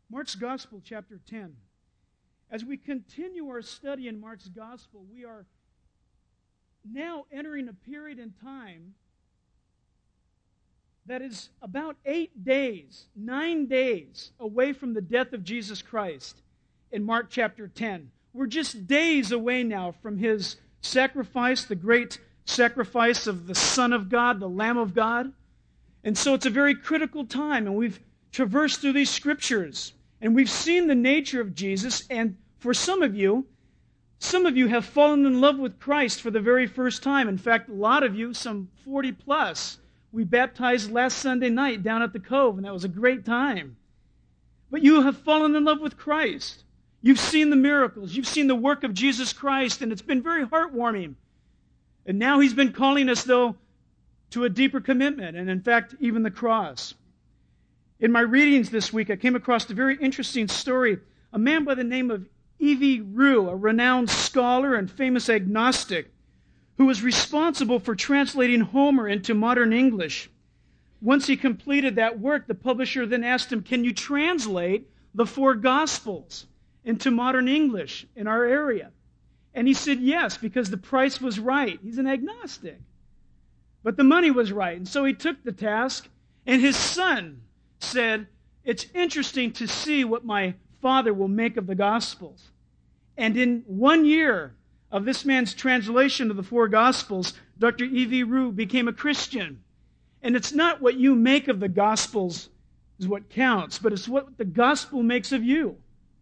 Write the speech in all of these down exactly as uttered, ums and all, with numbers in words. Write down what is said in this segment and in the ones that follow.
Mark's Gospel, chapter ten. As we continue our study in Mark's Gospel, we are now entering a period in time that is about eight days, nine days away from the death of Jesus Christ in Mark chapter ten. We're just days away now from His sacrifice, the great sacrifice of the Son of God, the Lamb of God. And so it's a very critical time, and we've traversed through these scriptures, and we've seen the nature of Jesus, and for some of you, some of you have fallen in love with Christ for the very first time. In fact, a lot of you, some forty plus, we baptized last Sunday night down at the Cove, and that was a great time. But you have fallen in love with Christ. You've seen the miracles. You've seen the work of Jesus Christ, and it's been very heartwarming. And now He's been calling us, though, to a deeper commitment, and in fact, even the cross. In my readings this week, I came across a very interesting story. A man by the name of E V Rue, a renowned scholar and famous agnostic, who was responsible for translating Homer into modern English. Once he completed that work, the publisher then asked him, "Can you translate the four Gospels into modern English in our area?" And he said yes, because the price was right. He's an agnostic. But the money was right. And so he took the task, and his son said, "It's interesting to see what my father will make of the Gospels." And in one year of this man's translation of the four Gospels, Doctor E V Rue became a Christian. And it's not what you make of the Gospels is what counts, but it's what the Gospel makes of you.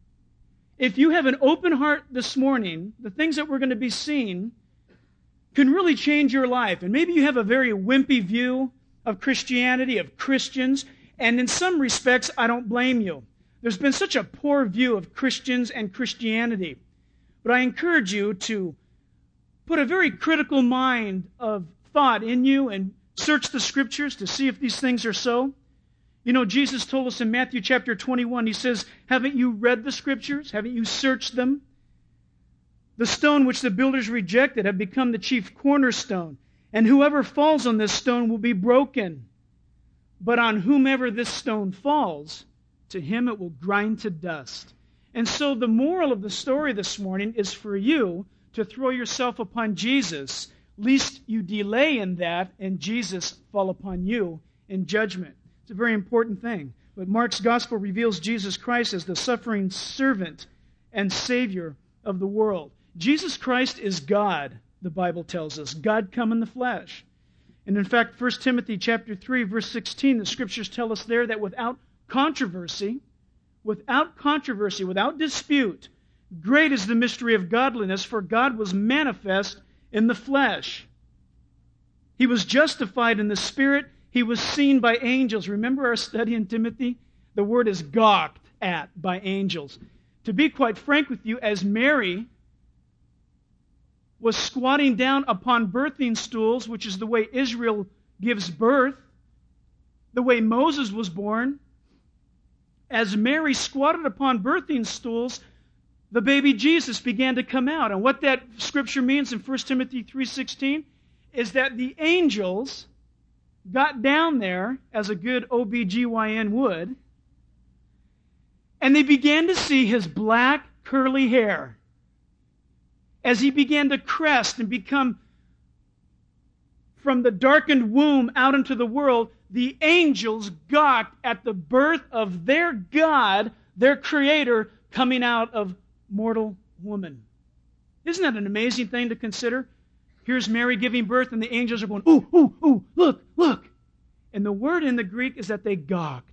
If you have an open heart this morning, the things that we're going to be seeing can really change your life. And maybe you have a very wimpy view of Christianity, of Christians, and in some respects, I don't blame you. There's been such a poor view of Christians and Christianity. But I encourage you to put a very critical mind of thought in you and search the Scriptures to see if these things are so. You know, Jesus told us in Matthew chapter twenty-one, He says, "Haven't you read the Scriptures? Haven't you searched them? The stone which the builders rejected have become the chief cornerstone, and whoever falls on this stone will be broken. But on whomever this stone falls, to him it will grind to dust." And so the moral of the story this morning is for you to throw yourself upon Jesus, lest you delay in that and Jesus fall upon you in judgment. It's a very important thing. But Mark's Gospel reveals Jesus Christ as the suffering servant and Savior of the world. Jesus Christ is God, the Bible tells us. God come in the flesh. And in fact, First Timothy chapter three, verse sixteen, the Scriptures tell us there that without controversy, without controversy, without dispute, great is the mystery of godliness, for God was manifest in the flesh. He was justified in the Spirit. He was seen by angels. Remember our study in Timothy? The word is gawked at by angels. To be quite frank with you, as Mary was squatting down upon birthing stools, which is the way Israel gives birth, the way Moses was born, as Mary squatted upon birthing stools, the baby Jesus began to come out. And what that scripture means in First Timothy three sixteen is that the angels got down there, as a good O B G Y N would, and they began to see His black, curly hair. As He began to crest and become from the darkened womb out into the world, the angels gawked at the birth of their God, their Creator, coming out of mortal woman. Isn't that an amazing thing to consider? Here's Mary giving birth, and the angels are going, "Ooh, ooh, ooh, look, look." And the word in the Greek is that they gawked.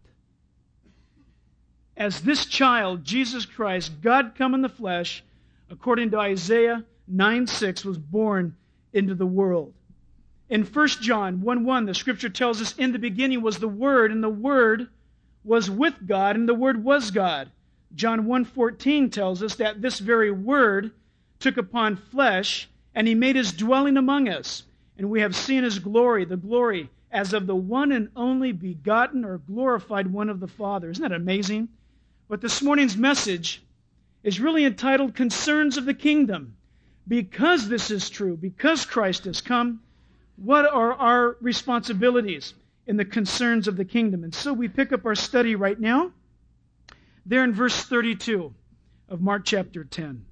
As this child, Jesus Christ, God come in the flesh, according to Isaiah nine six, was born into the world. In First John one one, the Scripture tells us, "In the beginning was the Word, and the Word was with God, and the Word was God." John one fourteen tells us that this very Word took upon flesh, and He made His dwelling among us. And we have seen His glory, the glory as of the one and only begotten or glorified one of the Father. Isn't that amazing? But this morning's message is really entitled Concerns of the Kingdom. Because this is true, because Christ has come, what are our responsibilities in the concerns of the kingdom? And so we pick up our study right now. there in verse thirty-two of Mark chapter ten.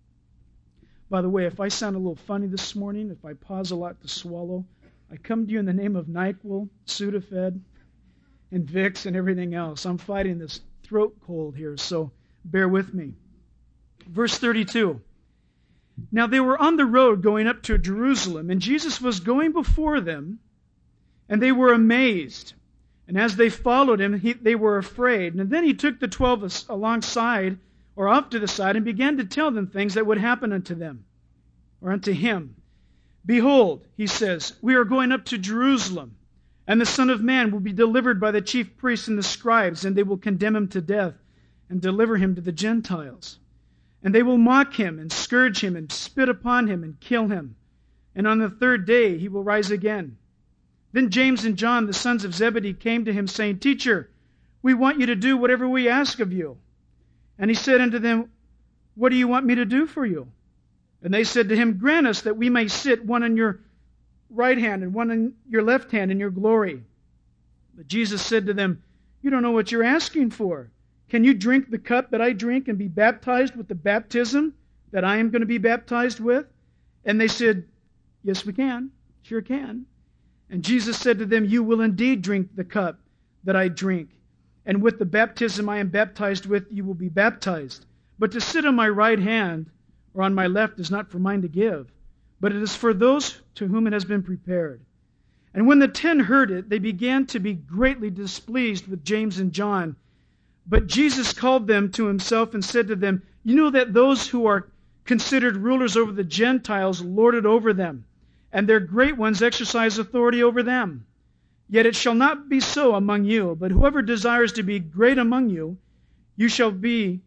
By the way, if I sound a little funny this morning, if I pause a lot to swallow, I come to you in the name of NyQuil, Sudafed, and Vicks, and everything else. I'm fighting this throat cold here, so bear with me. Verse thirty-two. Now they were on the road going up to Jerusalem, and Jesus was going before them, and they were amazed. And as they followed him, he, they were afraid. And then he took the twelve alongside, or off to the side, and began to tell them things that would happen unto them, or unto him. Behold, he says, we are going up to Jerusalem, and the Son of Man will be delivered by the chief priests and the scribes, and they will condemn him to death, and deliver him to the Gentiles. And they will mock him, and scourge him, and spit upon him, and kill him. And on the third day he will rise again. Then James and John, the sons of Zebedee, came to him, saying, Teacher, we want you to do whatever we ask of you. And he said unto them, What do you want me to do for you? And they said to him, Grant us that we may sit one on your right hand and one on your left hand in your glory. But Jesus said to them, You don't know what you're asking for. Can you drink the cup that I drink and be baptized with the baptism that I am going to be baptized with? And they said, Yes, we can. Sure can. And Jesus said to them, You will indeed drink the cup that I drink, and with the baptism I am baptized with, you will be baptized. But to sit on my right hand or on my left is not for mine to give, but it is for those to whom it has been prepared. And when the ten heard it, they began to be greatly displeased with James and John. But Jesus called them to himself and said to them, You know that those who are considered rulers over the Gentiles lord it over them, and their great ones exercise authority over them. Yet it shall not be so among you, but whoever desires to be great among you, you shall be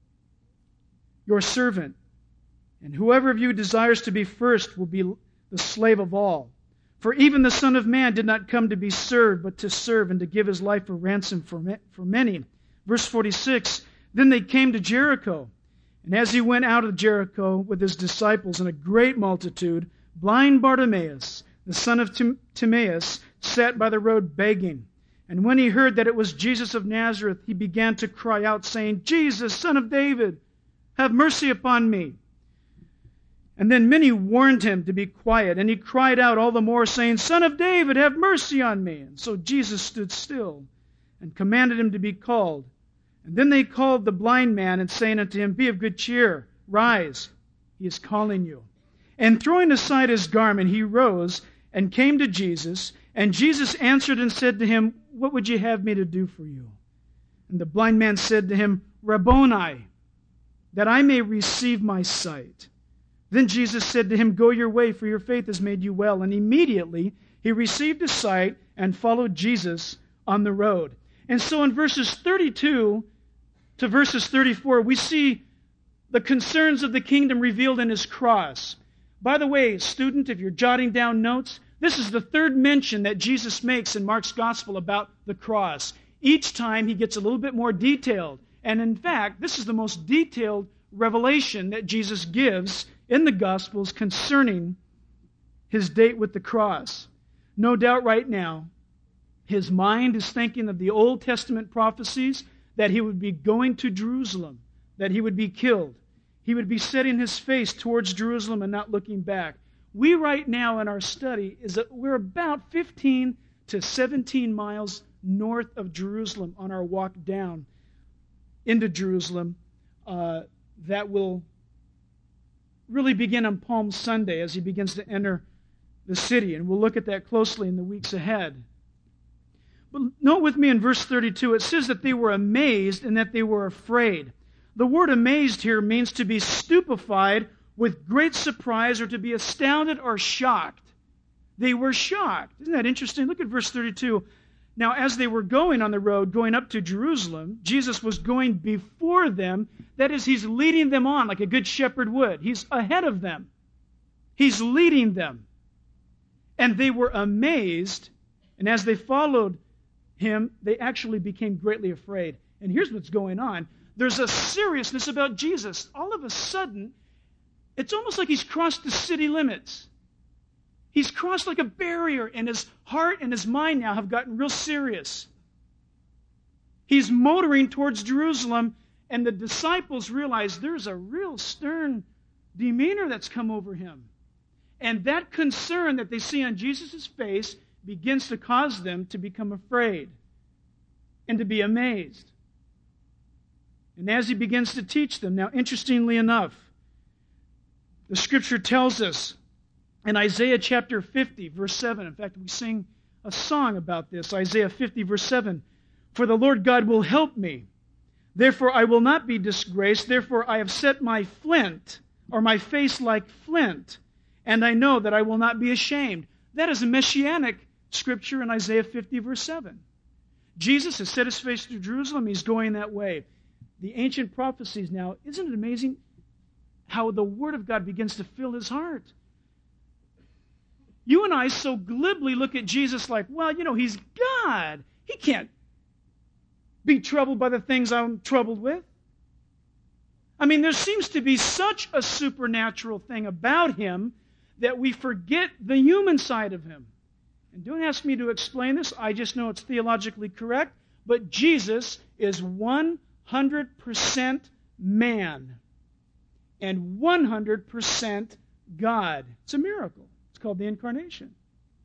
your servant. And whoever of you desires to be first will be the slave of all. For even the Son of Man did not come to be served, but to serve and to give his life a ransom for for many. Verse forty-six, Then they came to Jericho. And as he went out of Jericho with his disciples and a great multitude, blind Bartimaeus, the son of Tim- Timaeus, sat by the road begging. And when he heard that it was Jesus of Nazareth, he began to cry out, saying, Jesus, Son of David, have mercy upon me. And then many warned him to be quiet, and he cried out all the more, saying, Son of David, have mercy on me. And so Jesus stood still and commanded him to be called. And then they called the blind man, and saying unto him, Be of good cheer, rise, he is calling you. And throwing aside his garment, he rose and came to Jesus. And Jesus answered and said to him, What would you have me to do for you? And the blind man said to him, Rabboni, that I may receive my sight. Then Jesus said to him, Go your way, for your faith has made you well. And immediately he received his sight and followed Jesus on the road. And so in verses thirty-two to verses thirty-four, we see the concerns of the kingdom revealed in his cross. By the way, student, if you're jotting down notes, this is the third mention that Jesus makes in Mark's gospel about the cross. Each time he gets a little bit more detailed. And in fact, this is the most detailed revelation that Jesus gives in the Gospels concerning his date with the cross. No doubt right now, his mind is thinking of the Old Testament prophecies that he would be going to Jerusalem, that he would be killed. He would be setting his face towards Jerusalem and not looking back. We right now in our study, is that we're about fifteen to seventeen miles north of Jerusalem on our walk down into Jerusalem. Uh, that will really begin on Palm Sunday as he begins to enter the city. And we'll look at that closely in the weeks ahead. But note with me in verse thirty-two, it says that they were amazed and that they were afraid. The word amazed here means to be stupefied with great surprise or to be astounded or shocked. They were shocked. Isn't that interesting? Look at verse thirty-two. Now, as they were going on the road, going up to Jerusalem, Jesus was going before them. That is, he's leading them on like a good shepherd would. He's ahead of them. He's leading them. And they were amazed, and as they followed him, they actually became greatly afraid. And here's what's going on. There's a seriousness about Jesus. All of a sudden, it's almost like he's crossed the city limits. He's crossed like a barrier, and his heart and his mind now have gotten real serious. He's motoring towards Jerusalem, and the disciples realize there's a real stern demeanor that's come over him. And that concern that they see on Jesus' face begins to cause them to become afraid and to be amazed. And as he begins to teach them, now interestingly enough, the Scripture tells us in Isaiah chapter fifty, verse seven, in fact, we sing a song about this, Isaiah fifty, verse seven, "For the Lord God will help me. Therefore I will not be disgraced. Therefore I have set my flint, or my face like flint, and I know that I will not be ashamed." That is a messianic scripture in Isaiah fifty, verse seven. Jesus has set his face to Jerusalem. He's going that way. The ancient prophecies now, isn't it amazing how the Word of God begins to fill his heart? You and I so glibly look at Jesus like, well, you know, he's God. He can't be troubled by the things I'm troubled with. I mean, there seems to be such a supernatural thing about him that we forget the human side of him. And don't ask me to explain this. I just know it's theologically correct. But Jesus is one hundred percent man and one hundred percent God. It's a miracle. It's called the Incarnation.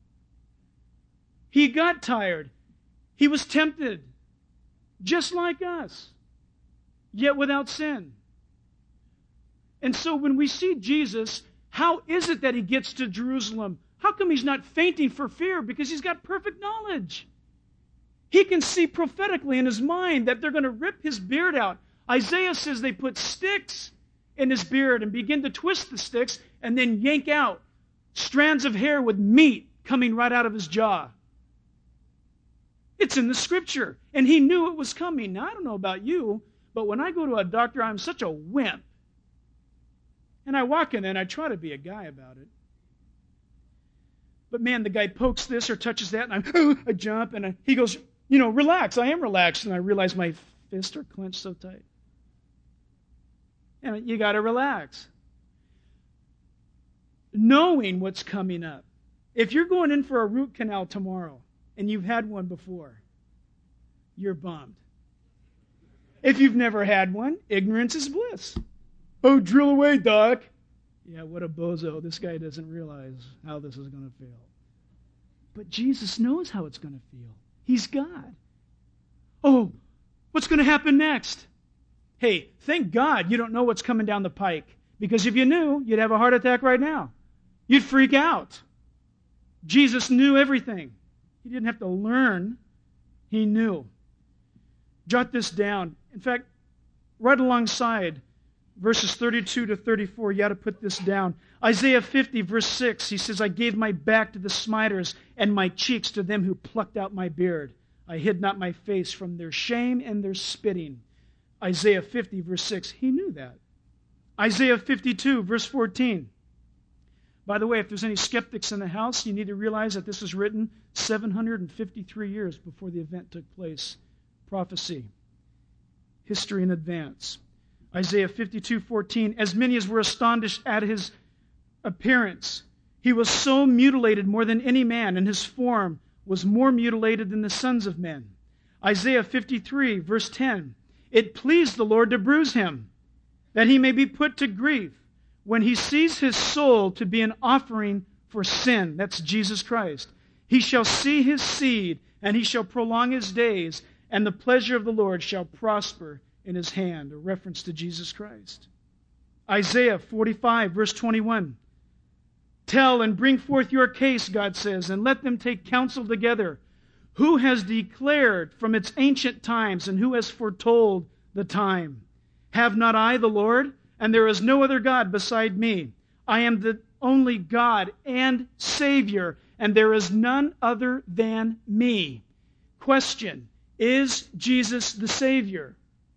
He got tired. He was tempted, just like us, yet without sin. And so when we see Jesus, how is it that he gets to Jerusalem? How come he's not fainting for fear? Because he's got perfect knowledge. He can see prophetically in his mind that they're going to rip his beard out. Isaiah says they put sticks in his beard and begin to twist the sticks and then yank out strands of hair with meat coming right out of his jaw. It's in the Scripture. And he knew it was coming. Now, I don't know about you, but when I go to a doctor, I'm such a wimp. And I walk in and I try to be a guy about it. But man, the guy pokes this or touches that, and I, I jump, and I, he goes, you know, relax. I am relaxed. And I realize my fists are clenched so tight. And you got to relax. Knowing what's coming up. If you're going in for a root canal tomorrow, and you've had one before, you're bummed. If you've never had one, ignorance is bliss. Oh, drill away, Doc. Yeah, what a bozo. This guy doesn't realize how this is going to feel. But Jesus knows how it's going to feel. He's God. Oh, what's going to happen next? Hey, thank God you don't know what's coming down the pike. Because if you knew, you'd have a heart attack right now. You'd freak out. Jesus knew everything. He didn't have to learn. He knew. Jot this down. In fact, right alongside verses thirty-two to thirty-four, you ought to put this down. Isaiah fifty, verse six, he says, I gave my back to the smiters and my cheeks to them who plucked out my beard. I hid not my face from their shame and their spitting. Isaiah fifty, verse six, he knew that. Isaiah fifty-two, verse fourteen. By the way, if there's any skeptics in the house, you need to realize that this was written seven hundred fifty-three years before the event took place. Prophecy. History in advance. Isaiah fifty-two, fourteen. As many as were astonished at his appearance, he was so mutilated more than any man, and his form was more mutilated than the sons of men. Isaiah fifty-three, verse ten. It pleased the Lord to bruise him, that he may be put to grief. When he sees his soul to be an offering for sin, that's Jesus Christ, he shall see his seed, and he shall prolong his days, and the pleasure of the Lord shall prosper in his hand, a reference to Jesus Christ. Isaiah forty-five, verse twenty-one. Tell and bring forth your case, God says, and let them take counsel together. Who has declared from its ancient times, and who has foretold the time? Have not I the Lord? And there is no other God beside me. I am the only God and Savior, and there is none other than me. Question, is Jesus the Savior?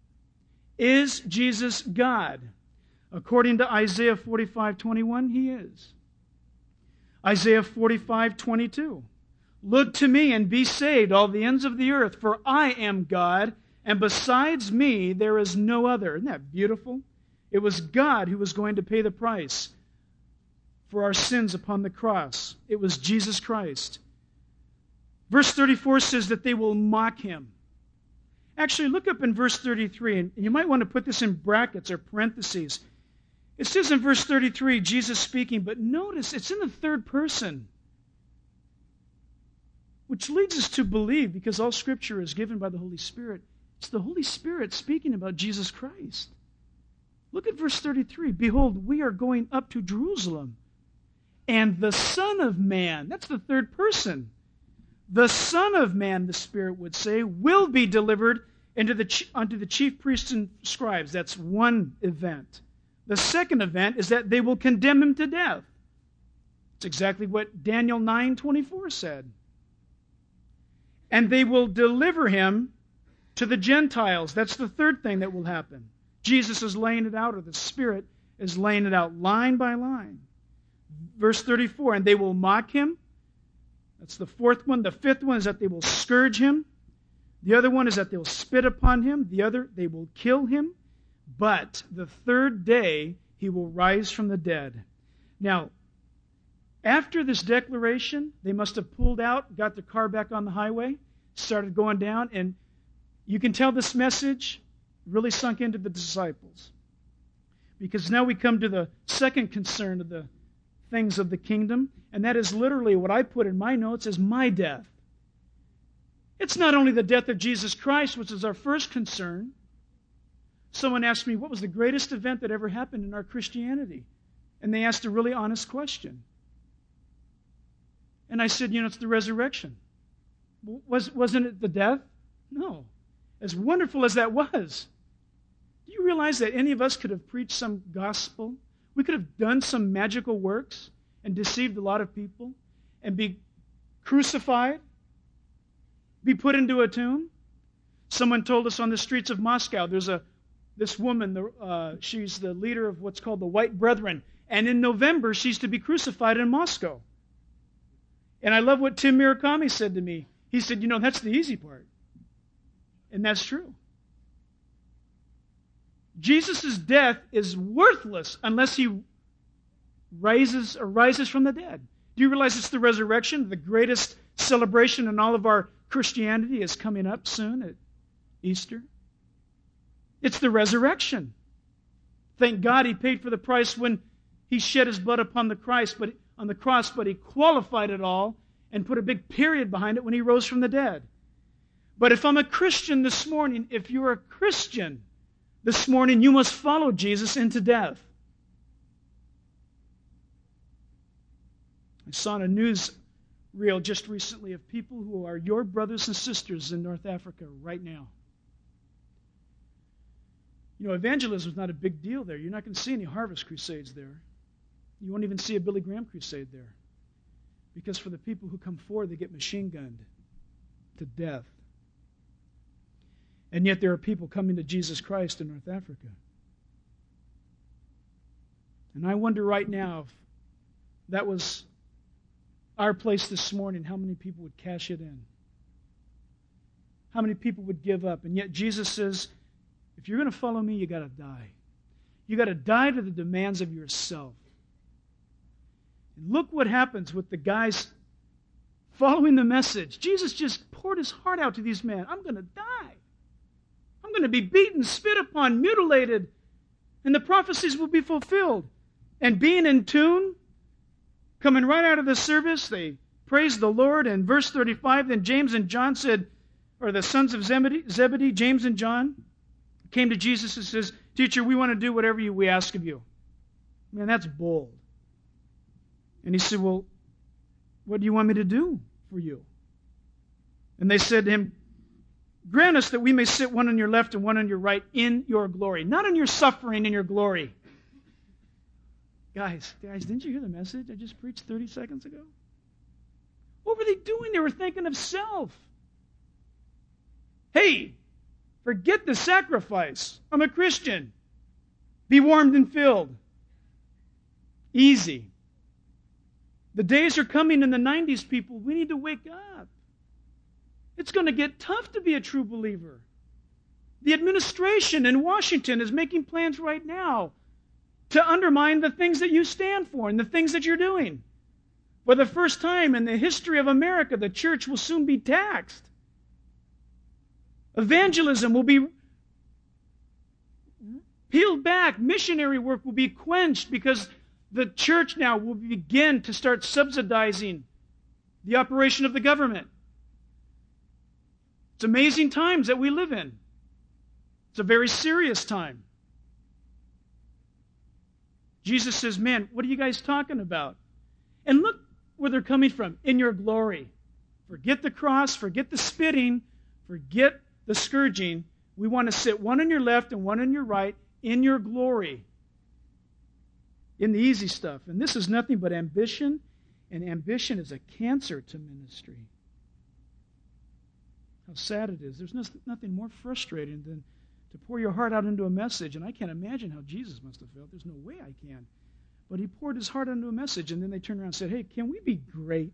Is Jesus God? According to Isaiah forty-five, twenty-one, he is. Isaiah forty-five, twenty-two. Look to me and be saved, all the ends of the earth, for I am God, and besides me there is no other. Isn't that beautiful? It was God who was going to pay the price for our sins upon the cross. It was Jesus Christ. Verse thirty-four says that they will mock him. Actually, look up in verse thirty-three, and you might want to put this in brackets or parentheses. It says in verse thirty-three, Jesus speaking, but notice it's in the third person, which leads us to believe, because all Scripture is given by the Holy Spirit, it's the Holy Spirit speaking about Jesus Christ. Look at verse thirty-three. Behold, we are going up to Jerusalem, and the Son of Man, that's the third person, the Son of Man, the Spirit would say, will be delivered into the, unto the chief priests and scribes. That's one event. The second event is that they will condemn him to death. It's exactly what Daniel nine twenty-four said. And they will deliver him to the Gentiles. That's the third thing that will happen. Jesus is laying it out, or the Spirit is laying it out line by line. Verse thirty-four, and they will mock him. That's the fourth one. The fifth one is that they will scourge him. The other one is that they will spit upon him. The other, they will kill him. But the third day, he will rise from the dead. Now, after this declaration, they must have pulled out, got their car back on the highway, started going down, and you can tell this message really sunk into the disciples. Because now we come to the second concern of the things of the kingdom, and that is literally what I put in my notes as my death. It's not only the death of Jesus Christ, which is our first concern. Someone asked me, what was the greatest event that ever happened in our Christianity? And they asked a really honest question. And I said, you know, it's the resurrection. Was, wasn't it the death? No. As wonderful as that was, do you realize that any of us could have preached some gospel? We could have done some magical works and deceived a lot of people and be crucified, be put into a tomb. Someone told us on the streets of Moscow, there's a this woman, uh, she's the leader of what's called the White Brethren, and in November she's to be crucified in Moscow. And I love what Tim Murakami said to me. He said, you know, that's the easy part. And that's true. Jesus' death is worthless unless he rises or rises from the dead. Do you realize it's the resurrection? The greatest celebration in all of our Christianity is coming up soon at Easter. It's the resurrection. Thank God he paid for the price when he shed his blood upon the Christ, but on the cross, but he qualified it all and put a big period behind it when he rose from the dead. But if I'm a Christian this morning, if you're a Christian this morning, you must follow Jesus into death. I saw on a news reel just recently of people who are your brothers and sisters in North Africa right now. You know, evangelism is not a big deal there. You're not going to see any harvest crusades there. You won't even see a Billy Graham crusade there. Because for the people who come forward, they get machine gunned to death. And yet there are people coming to Jesus Christ in North Africa. And I wonder right now if that was our place this morning, how many people would cash it in? How many people would give up? And yet Jesus says, if you're going to follow me, you got to die. You got to die to the demands of yourself. And look what happens with the guys following the message. Jesus just poured his heart out to these men. I'm going to die. I'm going to be beaten, spit upon, mutilated, and the prophecies will be fulfilled. And being in tune, coming right out of the service, they praised the Lord. And verse thirty-five, then James and John said, or the sons of Zebedee, Zebedee, James and John, came to Jesus and says, Teacher, we want to do whatever you, we ask of you. Man, that's bold. And he said, well, what do you want me to do for you? And they said to him, grant us that we may sit one on your left and one on your right in your glory. Not in your suffering, in your glory. Guys, guys, didn't you hear the message I just preached thirty seconds ago? What were they doing? They were thinking of self. Hey, forget the sacrifice. I'm a Christian. Be warmed and filled. Easy. The days are coming in the nineties, people. We need to wake up. It's going to get tough to be a true believer. The administration in Washington is making plans right now to undermine the things that you stand for and the things that you're doing. For the first time in the history of America, the church will soon be taxed. Evangelism will be peeled back. Missionary work will be quenched because the church now will begin to start subsidizing the operation of the government. It's amazing times that we live in. It's a very serious time. Jesus says, man, what are you guys talking about? And look where they're coming from. In your glory. Forget the cross, forget the spitting, forget the scourging. We want to sit one on your left and one on your right in your glory. In the easy stuff. And this is nothing but ambition, and ambition is a cancer to ministry. How sad it is. There's no, nothing more frustrating than to pour your heart out into a message, and I can't imagine how Jesus must have felt. There's no way I can. But he poured his heart into a message, and then they turned around and said, hey, can we be great?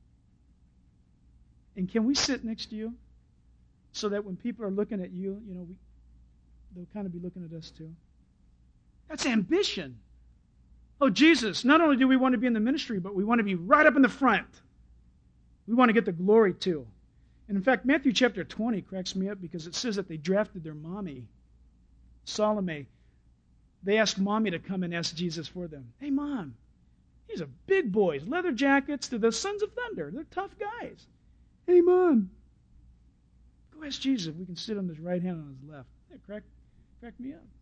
And can we sit next to you? So that when people are looking at you, you know, we, they'll kind of be looking at us too. That's ambition. Oh, Jesus, not only do we want to be in the ministry, but we want to be right up in the front. We want to get the glory too. And in fact, Matthew chapter twenty cracks me up because it says that they drafted their mommy, Salome. They asked mommy to come and ask Jesus for them. Hey, Mom, these are big boys, leather jackets. They're the sons of thunder. They're tough guys. Hey, Mom, go ask Jesus if we can sit on his right hand on his left. That cracked, cracked me up.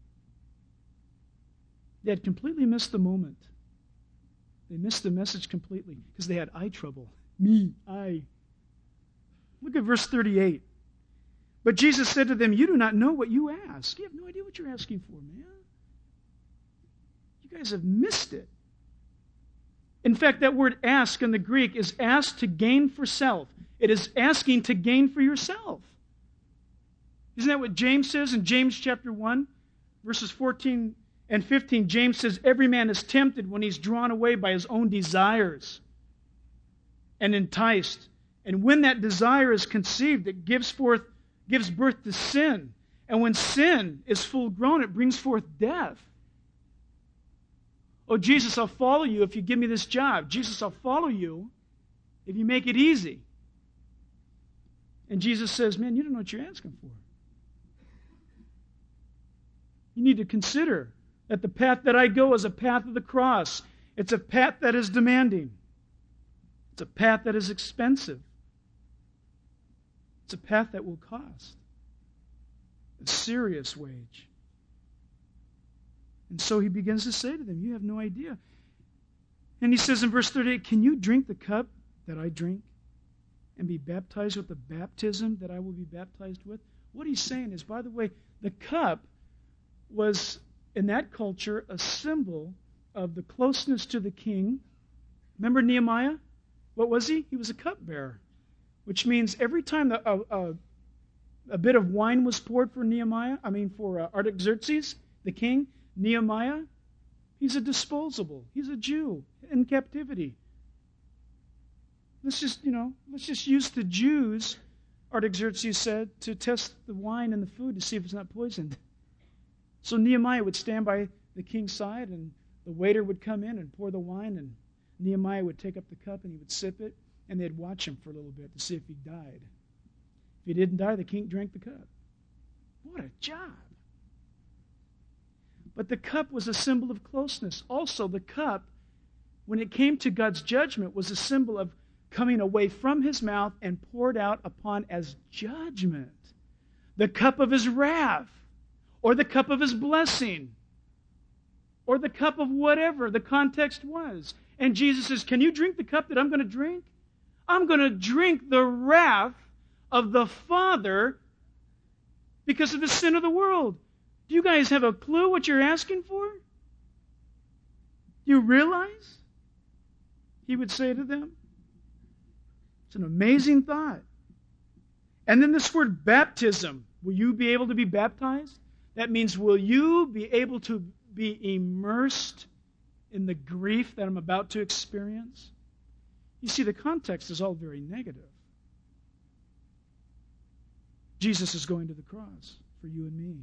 They had completely missed the moment. They missed the message completely because they had eye trouble. Me, I. Look at verse thirty-eight. But Jesus said to them, you do not know what you ask. You have no idea what you're asking for, man. You guys have missed it. In fact, that word ask in the Greek is ask to gain for self. It is asking to gain for yourself. Isn't that what James says in James chapter one, verses fourteen and fifteen? James says, every man is tempted when he's drawn away by his own desires and enticed. And when that desire is conceived, it gives forth, gives birth to sin. And when sin is full grown, it brings forth death. Oh, Jesus, I'll follow you if you give me this job. Jesus, I'll follow you if you make it easy. And Jesus says, man, you don't know what you're asking for. You need to consider that the path that I go is a path of the cross. It's a path that is demanding. It's a path that is expensive. It's a path that will cost a serious wage. And so he begins to say to them, you have no idea. And he says in verse thirty-eight, can you drink the cup that I drink and be baptized with the baptism that I will be baptized with? What he's saying is, by the way, the cup was, in that culture, a symbol of the closeness to the king. Remember Nehemiah? What was he? He was a cupbearer, which means every time a, a, a bit of wine was poured for Nehemiah, I mean for uh, Artaxerxes, the king, Nehemiah, he's a disposable. He's a Jew in captivity. Let's just, you know, let's just use the Jews, Artaxerxes said, to test the wine and the food to see if it's not poisoned. So Nehemiah would stand by the king's side, and the waiter would come in and pour the wine, and Nehemiah would take up the cup and he would sip it, and they'd watch him for a little bit to see if he died. If he didn't die, the king drank the cup. What a job. But the cup was a symbol of closeness. Also, the cup, when it came to God's judgment, was a symbol of coming away from his mouth and poured out upon as judgment. The cup of his wrath, or the cup of his blessing, or the cup of whatever the context was. And Jesus says, can you drink the cup that I'm going to drink? I'm going to drink the wrath of the Father because of the sin of the world. Do you guys have a clue what you're asking for? Do you realize? He would say to them. It's an amazing thought. And then this word baptism. Will you be able to be baptized? That means, will you be able to be immersed in the grief that I'm about to experience? You see, the context is all very negative. Jesus is going to the cross for you and me.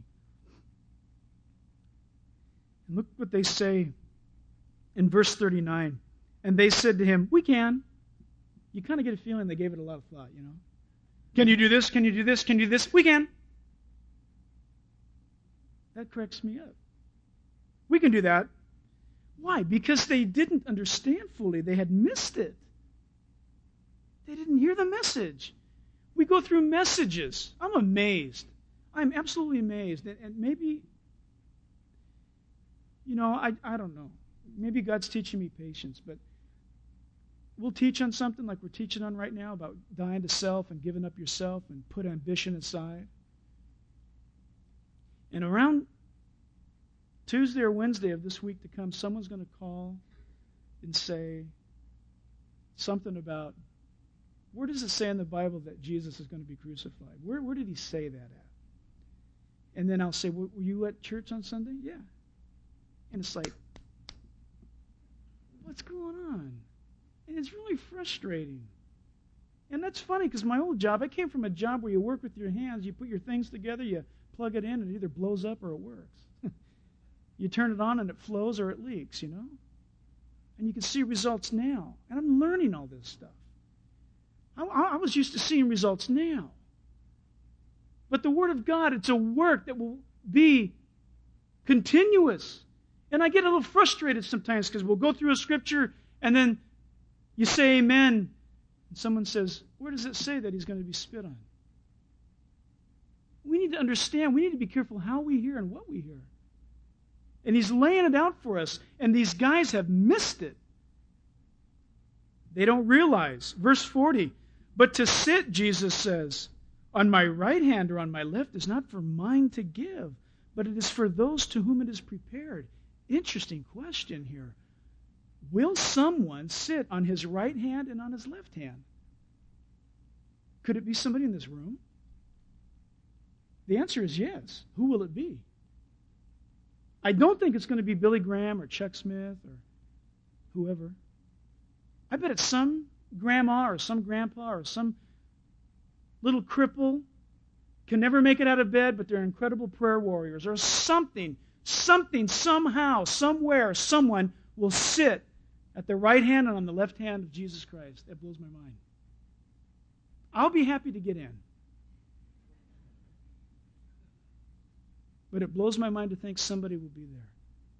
And look what they say in verse thirty-nine. And they said to him, we can. You kind of get a feeling they gave it a lot of thought, you know. Can you do this? Can you do this? Can you do this? We can. That cracks me up. We can do that. Why? Because they didn't understand fully. They had missed it. They didn't hear the message. We go through messages. I'm amazed. I'm absolutely amazed. And, and maybe, you know, I, I don't know. Maybe God's teaching me patience, but we'll teach on something like we're teaching on right now about dying to self and giving up yourself and put ambition aside. And around Tuesday or Wednesday of this week to come, someone's going to call and say something about, where does it say in the Bible that Jesus is going to be crucified? Where, where did he say that at? And then I'll say, were you at church on Sunday? Yeah. And it's like, what's going on? And it's really frustrating. And that's funny because my old job, I came from a job where you work with your hands, you put your things together, you plug it in, and it either blows up or it works. You turn it on and it flows or it leaks, you know? And you can see results now. And I'm learning all this stuff. I, I was used to seeing results now. But the Word of God, it's a work that will be continuous. And I get a little frustrated sometimes because we'll go through a scripture and then you say amen. And someone says, where does it say that he's going to be spit on? We need to understand. We need to be careful how we hear and what we hear. And he's laying it out for us. And these guys have missed it. They don't realize. Verse forty, but to sit, Jesus says, on my right hand or on my left is not for mine to give, but it is for those to whom it is prepared. Interesting question here. Will someone sit on his right hand and on his left hand? Could it be somebody in this room? The answer is yes. Who will it be? I don't think it's going to be Billy Graham or Chuck Smith or whoever. I bet it's some grandma or some grandpa or some little cripple, can never make it out of bed, but they're incredible prayer warriors, or something, something, somehow, somewhere, someone will sit at the right hand and on the left hand of Jesus Christ. That blows my mind. I'll be happy to get in. But it blows my mind to think somebody will be there.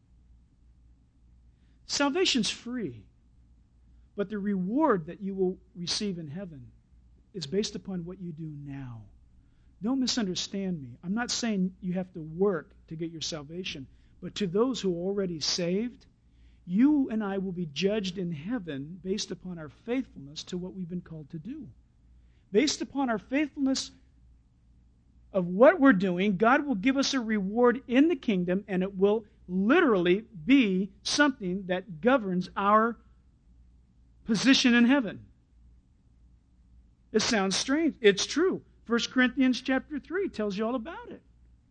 Salvation's free, but the reward that you will receive in heaven is based upon what you do now. Don't misunderstand me. I'm not saying you have to work to get your salvation, but to those who are already saved, you and I will be judged in heaven based upon our faithfulness to what we've been called to do. Based upon our faithfulness of what we're doing, God will give us a reward in the kingdom, and it will literally be something that governs our position in heaven. It sounds strange. It's true. First Corinthians chapter three tells you all about it.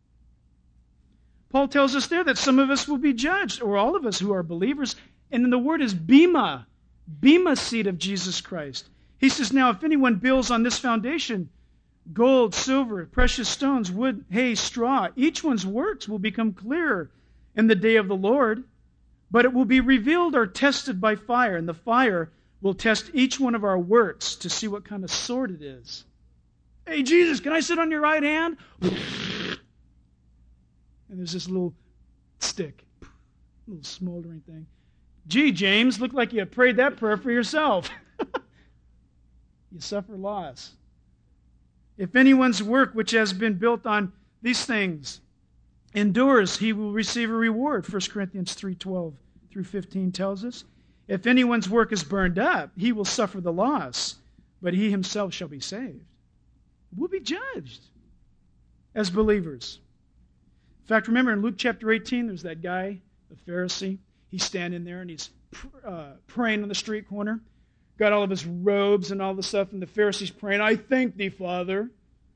Paul tells us there that some of us will be judged, or all of us who are believers, and then the word is bema, bema seat of Jesus Christ. He says, now if anyone builds on this foundation, gold, silver, precious stones, wood, hay, straw, each one's works will become clear in the day of the Lord, but it will be revealed or tested by fire, and the fire will test each one of our works to see what kind of sort it is. Hey, Jesus, can I sit on your right hand? And there's this little stick, little smoldering thing. Gee, James, looked like you prayed that prayer for yourself. You suffer loss. If anyone's work which has been built on these things endures, he will receive a reward. First Corinthians three twelve through fifteen tells us. If anyone's work is burned up, he will suffer the loss, but he himself shall be saved. We'll be judged as believers. In fact, remember in Luke chapter eighteen, there's that guy, the Pharisee. He's standing there and he's uh, praying on the street corner. Got all of his robes and all the stuff, and the Pharisee's praying, I thank thee, Father,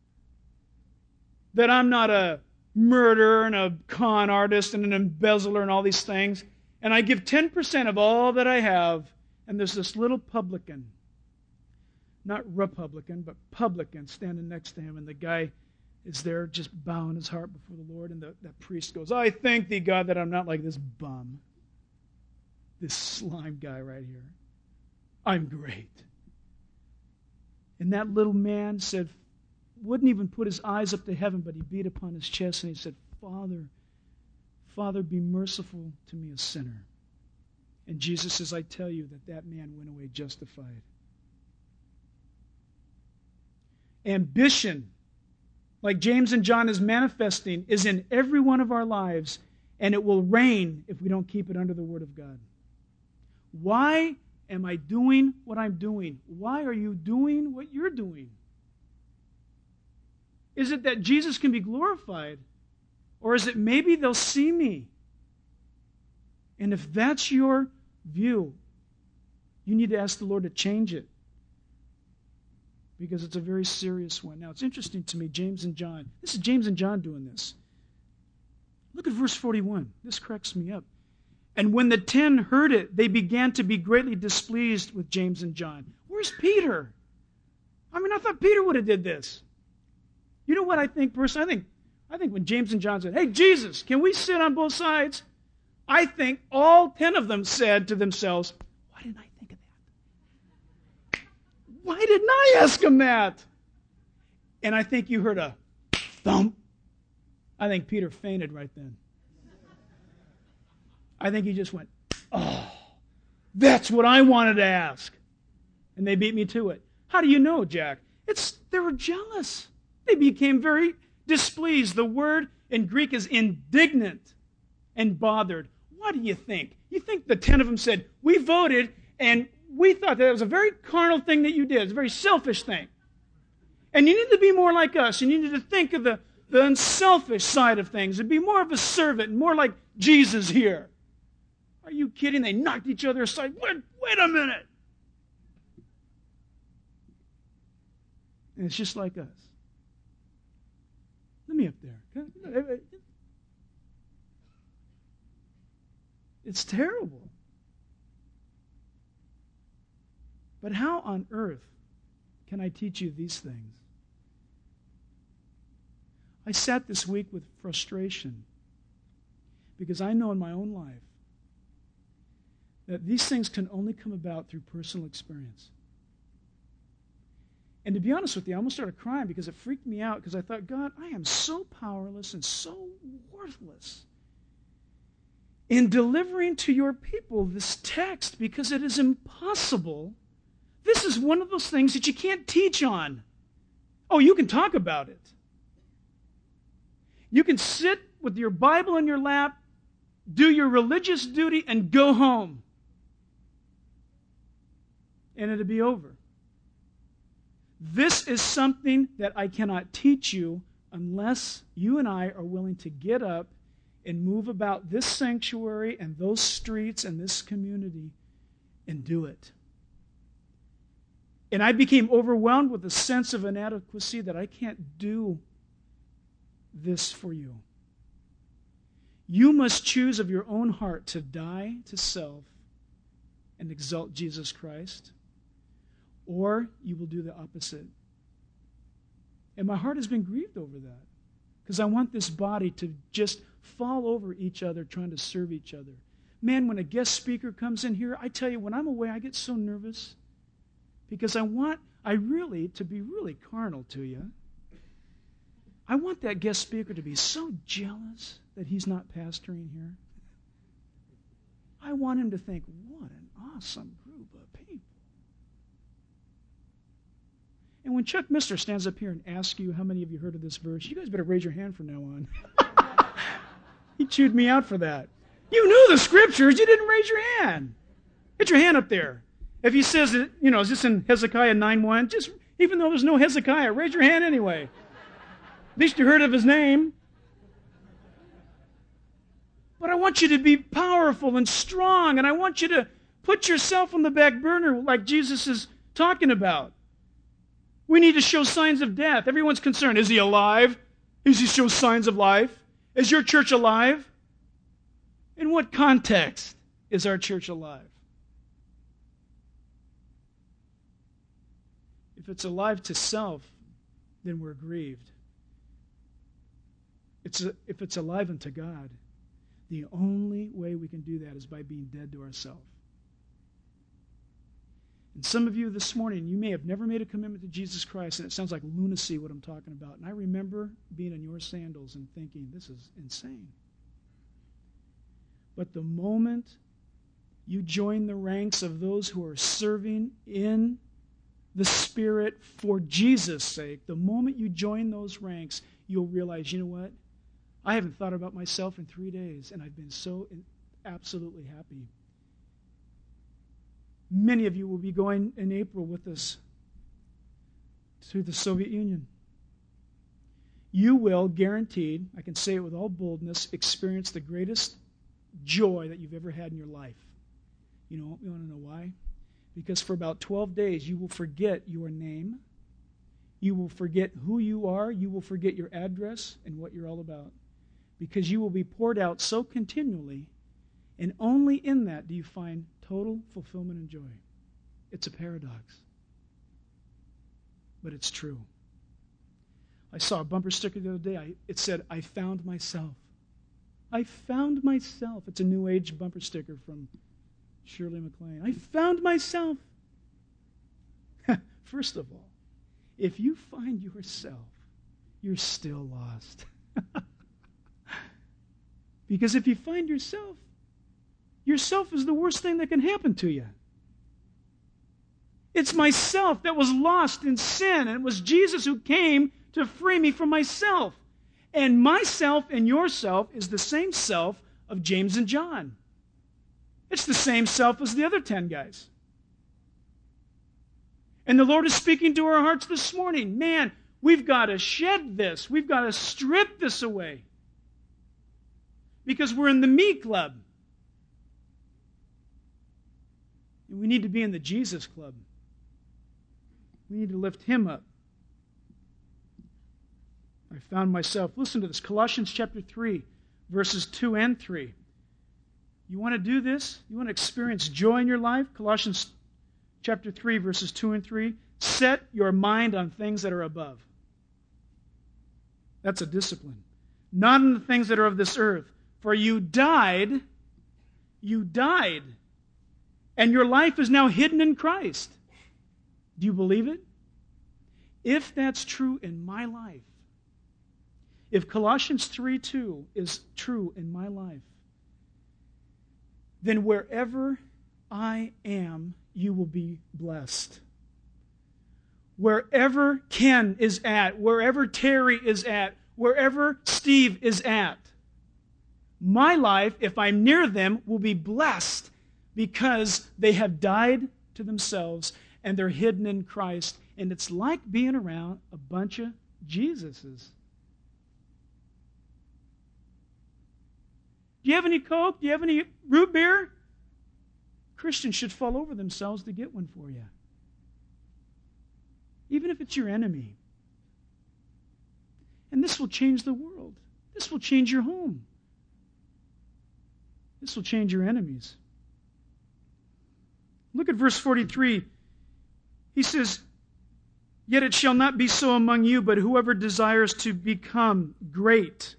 that I'm not a murderer and a con artist and an embezzler and all these things. And I give ten percent of all that I have. And there's this little publican, not Republican, but publican standing next to him. And the guy is there just bowing his heart before the Lord. And the, that priest goes, I thank thee, God, that I'm not like this bum, this slime guy right here. I'm great. And that little man said, wouldn't even put his eyes up to heaven, but he beat upon his chest and he said, Father, Father, be merciful to me, a sinner. And Jesus says, I tell you that that man went away justified. Ambition, like James and John is manifesting, is in every one of our lives, and it will reign if we don't keep it under the Word of God. Why am I doing what I'm doing? Why are you doing what you're doing? Is it that Jesus can be glorified? Or is it maybe they'll see me? And if that's your view, you need to ask the Lord to change it. Because it's a very serious one. Now, it's interesting to me, James and John. This is James and John doing this. Look at verse forty-one. This cracks me up. And when the ten heard it, they began to be greatly displeased with James and John. Where's Peter? I mean, I thought Peter would have did this. You know what I think, personally? I think, I think when James and John said, hey, Jesus, can we sit on both sides? I think all ten of them said to themselves, why didn't I think of that? Why didn't I ask him that? And I think you heard a thump. I think Peter fainted right then. I think he just went, oh, that's what I wanted to ask. And they beat me to it. How do you know, Jack? It's they were jealous. They became very displeased. The word in Greek is indignant and bothered. What do you think? You think the ten of them said, we voted and we thought that it was a very carnal thing that you did. It's a very selfish thing. And you need to be more like us. And you need to think of the, the unselfish side of things and be more of a servant, more like Jesus here. Are you kidding? They knocked each other aside. Wait, wait a minute. And it's just like us. Let me up there. It's terrible. But how on earth can I teach you these things? I sat this week with frustration because I know in my own life that these things can only come about through personal experience. And to be honest with you, I almost started crying because it freaked me out because I thought, God, I am so powerless and so worthless in delivering to your people this text because it is impossible. This is one of those things that you can't teach on. Oh, you can talk about it. You can sit with your Bible in your lap, do your religious duty, and go home. And it'll be over. This is something that I cannot teach you unless you and I are willing to get up and move about this sanctuary and those streets and this community and do it. And I became overwhelmed with a sense of inadequacy that I can't do this for you. You must choose of your own heart to die to self and exalt Jesus Christ, or you will do the opposite. And my heart has been grieved over that because I want this body to just fall over each other trying to serve each other. Man, when a guest speaker comes in here, I tell you, when I'm away, I get so nervous because I want, I really, to be really carnal to you, I want that guest speaker to be so jealous that he's not pastoring here. I want him to think, what an awesome group of people. And when Chuck Mister stands up here and asks you how many of you heard of this verse, you guys better raise your hand from now on. He chewed me out for that. You knew the scriptures, you didn't raise your hand. Get your hand up there. If he says, that, you know, is this in Hezekiah nine one? Just, even though there's no Hezekiah, raise your hand anyway. At least you heard of his name. But I want you to be powerful and strong, and I want you to put yourself on the back burner like Jesus is talking about. We need to show signs of death. Everyone's concerned. Is he alive? Does he show signs of life? Is your church alive? In what context is our church alive? If it's alive to self, then we're grieved. It's a, if it's alive unto God, the only way we can do that is by being dead to ourselves. And some of you this morning, you may have never made a commitment to Jesus Christ, and it sounds like lunacy what I'm talking about. And I remember being in your sandals and thinking, this is insane. But the moment you join the ranks of those who are serving in the Spirit for Jesus' sake, the moment you join those ranks, you'll realize, you know what? I haven't thought about myself in three days, and I've been so absolutely happy. Many of you will be going in April with us to the Soviet Union. You will, guaranteed, I can say it with all boldness, experience the greatest joy that you've ever had in your life. You know, you want to know why? Because for about twelve days, you will forget your name. You will forget who you are. You will forget your address and what you're all about. Because you will be poured out so continually, and only in that do you find total fulfillment and joy. It's a paradox. But it's true. I saw a bumper sticker the other day. I, it said, I found myself. I found myself. It's a New Age bumper sticker from Shirley MacLaine. I found myself. First of all, if you find yourself, you're still lost. Because if you find yourself, yourself is the worst thing that can happen to you. It's myself that was lost in sin, and it was Jesus who came to free me from myself. And myself and yourself is the same self of James and John. It's the same self as the other ten guys. And the Lord is speaking to our hearts this morning. Man, we've got to shed this. We've got to strip this away. Because we're in the me club. And we need to be in the Jesus club. We need to lift him up. I found myself, listen to this, Colossians chapter three, verses two and three. You want to do this? You want to experience joy in your life? Colossians chapter three, verses two and three. Set your mind on things that are above. That's a discipline. Not on the things that are of this earth. For you died, you died, and your life is now hidden in Christ. Do you believe it? If that's true in my life, if Colossians three two is true in my life, then wherever I am, you will be blessed. Wherever Ken is at, wherever Terry is at, wherever Steve is at, my life, if I'm near them, will be blessed because they have died to themselves and they're hidden in Christ. And it's like being around a bunch of Jesuses. Do you have any Coke? Do you have any root beer? Christians should fall over themselves to get one for you. Even if it's your enemy. And this will change the world. This will change your home. This will change your enemies. Look at verse forty-three. He says, Yet it shall not be so among you, but whoever desires to become great,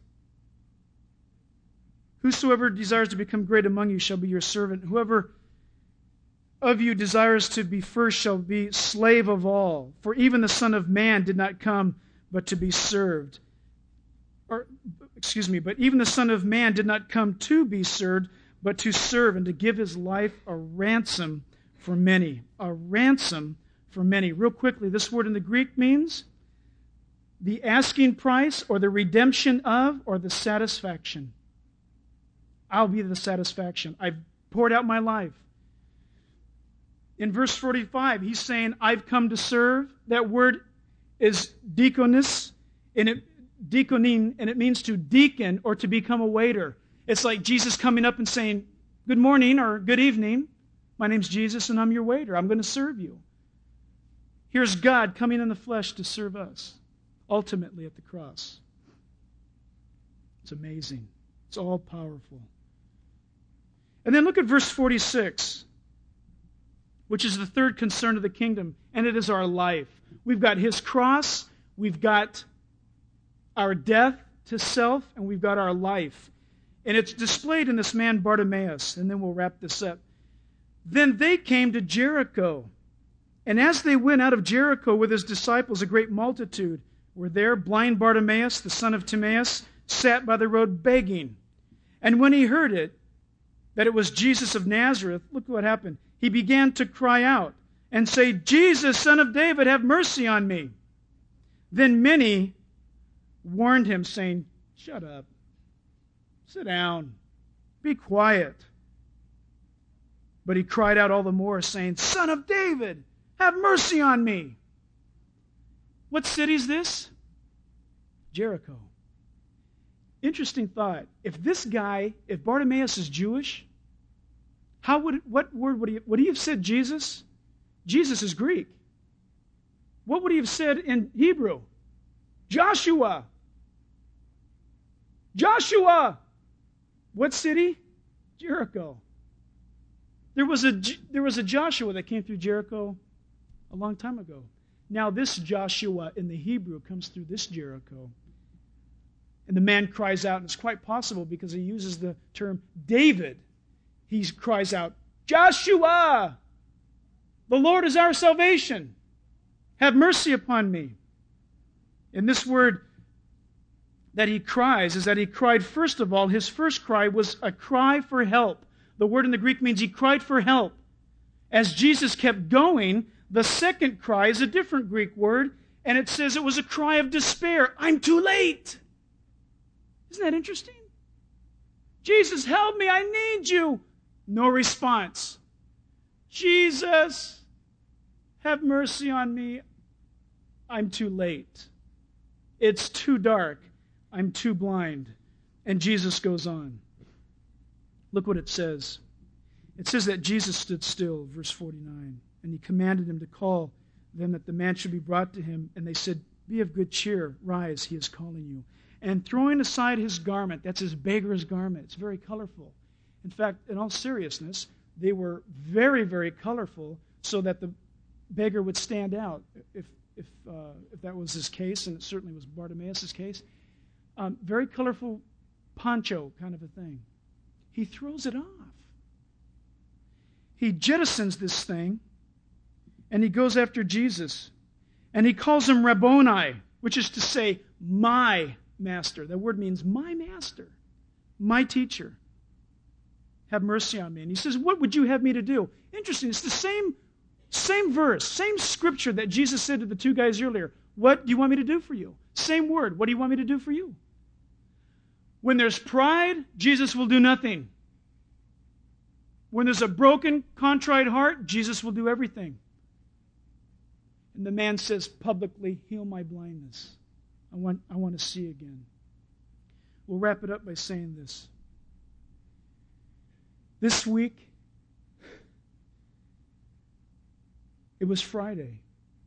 whosoever desires to become great among you shall be your servant. Whoever of you desires to be first shall be slave of all. For even the Son of Man did not come but to be served. Or, excuse me, but even the Son of Man did not come to be served, but to serve and to give his life a ransom for many. A ransom for many. Real quickly, this word in the Greek means the asking price or the redemption of or the satisfaction. I'll be the satisfaction. I've poured out my life. In verse forty-five, he's saying, I've come to serve. That word is diakonos, and it, diakonin, and it means to deacon or to become a waiter. It's like Jesus coming up and saying, good morning or good evening. My name's Jesus, and I'm your waiter. I'm going to serve you. Here's God coming in the flesh to serve us, ultimately at the cross. It's amazing. It's all powerful. And then look at verse forty-six, which is the third concern of the kingdom, and it is our life. We've got his cross, we've got our death to self, and we've got our life. And it's displayed in this man Bartimaeus, and then we'll wrap this up. Then they came to Jericho, and as they went out of Jericho with his disciples, a great multitude were there. Blind Bartimaeus, the son of Timaeus, sat by the road begging. And when he heard it, that it was Jesus of Nazareth, look what happened. He began to cry out and say, "Jesus, Son of David, have mercy on me." Then many warned him, saying, "Shut up, sit down, be quiet." But he cried out all the more, saying, "Son of David, have mercy on me." What city is this? Jericho. Interesting thought. If this guy, if Bartimaeus is Jewish, how would what word would he would he have said Jesus? Jesus is Greek. What would he have said in Hebrew? Joshua. Joshua. What city? Jericho. There was a there was a Joshua that came through Jericho a long time ago. Now this Joshua in the Hebrew comes through this Jericho. And the man cries out, and it's quite possible because he uses the term David. He cries out, "Joshua, the Lord is our salvation. Have mercy upon me." And this word that he cries is that he cried, first of all, his first cry was a cry for help. The word in the Greek means he cried for help. As Jesus kept going, the second cry is a different Greek word, and it says it was a cry of despair. "I'm too late." Isn't that interesting? "Jesus, help me, I need you." No response. "Jesus, have mercy on me. I'm too late. It's too dark. I'm too blind." And Jesus goes on. Look what it says. It says that Jesus stood still, verse forty-nine, and he commanded him to call them that the man should be brought to him. And they said, "Be of good cheer, rise, he is calling you." And throwing aside his garment, that's his beggar's garment, it's very colorful. In fact, in all seriousness, they were very, very colorful so that the beggar would stand out, if if uh, if that was his case, and it certainly was Bartimaeus' case. Um, very colorful poncho kind of a thing. He throws it off. He jettisons this thing, and he goes after Jesus. And he calls him Rabboni, which is to say, my master. That word means my master, my teacher. Have mercy on me. And he says, "What would you have me to do?" Interesting. It's the same, same verse, same scripture that Jesus said to the two guys earlier. "What do you want me to do for you?" Same word. "What do you want me to do for you?" When there's pride, Jesus will do nothing. When there's a broken, contrite heart, Jesus will do everything. And the man says publicly, "Heal my blindness. I want, I want to see again." We'll wrap it up by saying this. This week, it was Friday.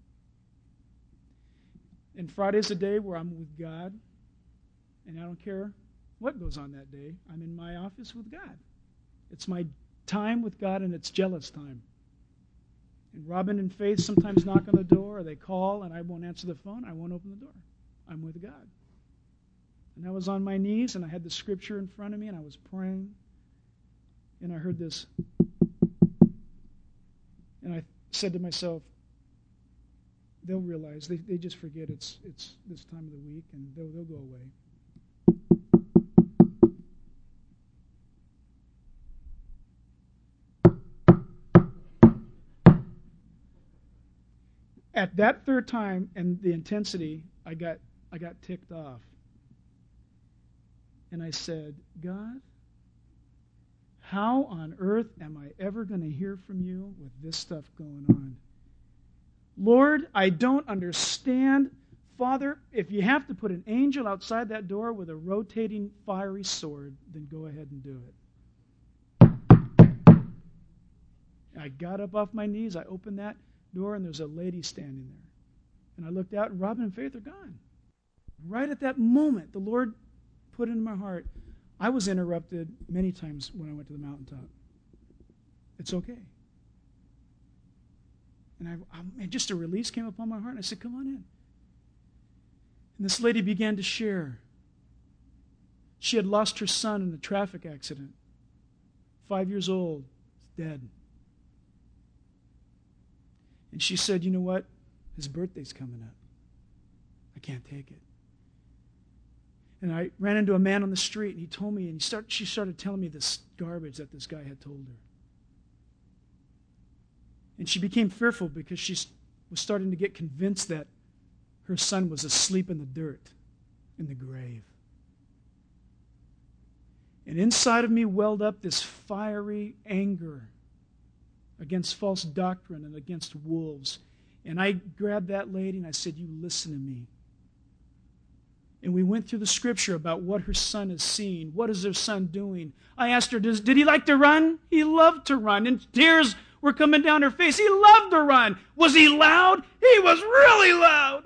And Friday's a day where I'm with God, and I don't care what goes on that day. I'm in my office with God. It's my time with God, and it's jealous time. And Robin and Faith sometimes knock on the door, or they call, and I won't answer the phone. I won't open the door. I'm with God. And I was on my knees, and I had the scripture in front of me, and I was praying. And I heard this. And I said to myself, they'll realize, they, they just forget it's it's this time of the week, and they'll, they'll go away. At that third time and the intensity, I got I got ticked off. And I said, "God, how on earth am I ever going to hear from you with this stuff going on? Lord, I don't understand. Father, if you have to put an angel outside that door with a rotating fiery sword, then go ahead and do it." I got up off my knees, I opened that door, and there's a lady standing there. And I looked out, and Robin and Faith are gone. Right at that moment, the Lord put into my heart, I was interrupted many times when I went to the mountaintop. It's okay. And, I, I, and just a release came upon my heart, and I said, "Come on in." And this lady began to share. She had lost her son in a traffic accident. Five years old, dead. And she said, "You know what? His birthday's coming up. I can't take it." And I ran into a man on the street, and he told me, and he start, she started telling me this garbage that this guy had told her. And she became fearful because she was starting to get convinced that her son was asleep in the dirt, in the grave. And inside of me welled up this fiery anger against false doctrine and against wolves. And I grabbed that lady and I said, you listen to me. And we went through the scripture about what her son is seeing. What is their son doing? I asked her, Does, did he like to run? He loved to run. And tears were coming down her face. He loved to run. Was he loud? He was really loud.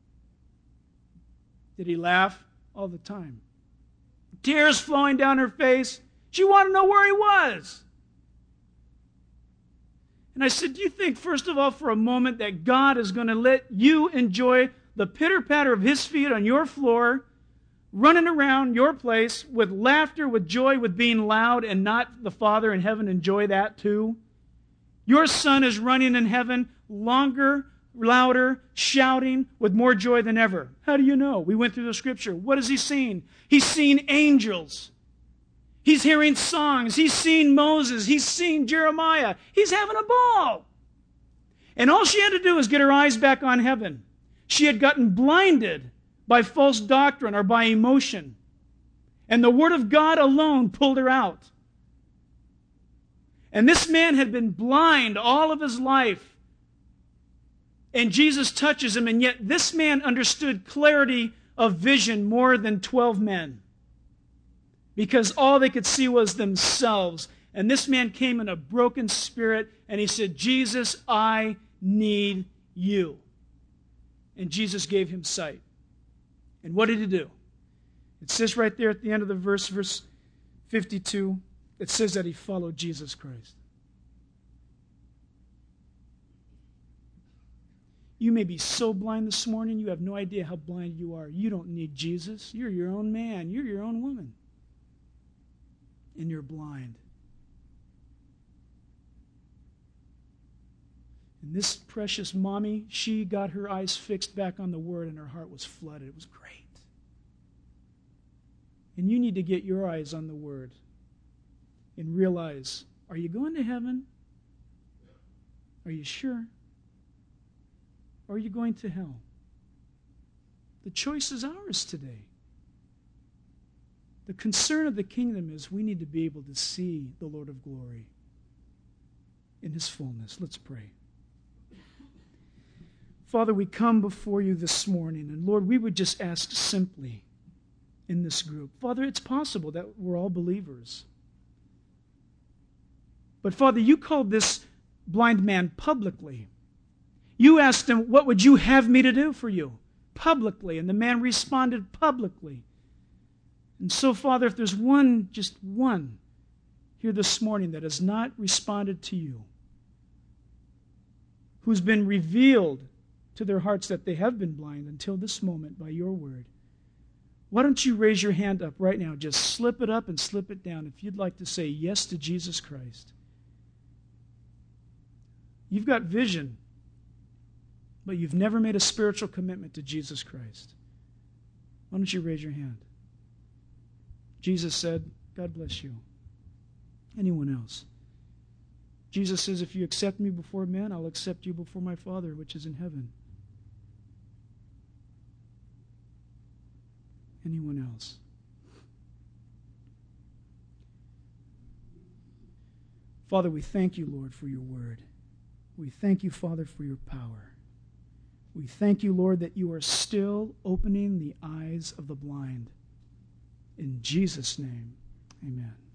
Did he laugh? All the time. Tears flowing down her face. She wanted to know where he was. And I said, do you think, first of all, for a moment, that God is going to let you enjoy the pitter-patter of his feet on your floor, running around your place with laughter, with joy, with being loud, and not the Father in heaven enjoy that too? Your son is running in heaven longer, louder, shouting with more joy than ever. How do you know? We went through the scripture. What is he seeing? He's seeing angels. He's hearing songs. He's seeing Moses. He's seeing Jeremiah. He's having a ball. And all she had to do was get her eyes back on heaven. She had gotten blinded by false doctrine or by emotion. And the Word of God alone pulled her out. And this man had been blind all of his life. And Jesus touches him, and yet this man understood clarity of vision more than twelve men. Because all they could see was themselves. And this man came in a broken spirit, and he said, Jesus, I need you. And Jesus gave him sight. And what did he do? It says right there at the end of the verse, verse fifty-two, it says that he followed Jesus Christ. You may be so blind this morning, you have no idea how blind you are. You don't need Jesus. You're your own man. You're your own woman. And you're blind. And this precious mommy, she got her eyes fixed back on the Word and her heart was flooded. It was great. And you need to get your eyes on the Word and realize, are you going to heaven? Are you sure? Or are you going to hell? The choice is ours today. The concern of the kingdom is we need to be able to see the Lord of glory in his fullness. Let's pray. Father, we come before you this morning, and Lord, we would just ask simply in this group. Father, it's possible that we're all believers. But Father, you called this blind man publicly. You asked him, what would you have me to do for you? Publicly. And the man responded publicly. And so, Father, if there's one, just one, here this morning that has not responded to you, who's been revealed to their hearts that they have been blind until this moment by your word, why don't you raise your hand up right now? Just slip it up and slip it down if you'd like to say yes to Jesus Christ. You've got vision, but you've never made a spiritual commitment to Jesus Christ. Why don't you raise your hand? Jesus said, God bless you. Anyone else? Jesus says, if you accept me before men, I'll accept you before my Father, which is in heaven. Anyone else? Father, we thank you, Lord, for your word. We thank you, Father, for your power. We thank you, Lord, that you are still opening the eyes of the blind. In Jesus' name, amen.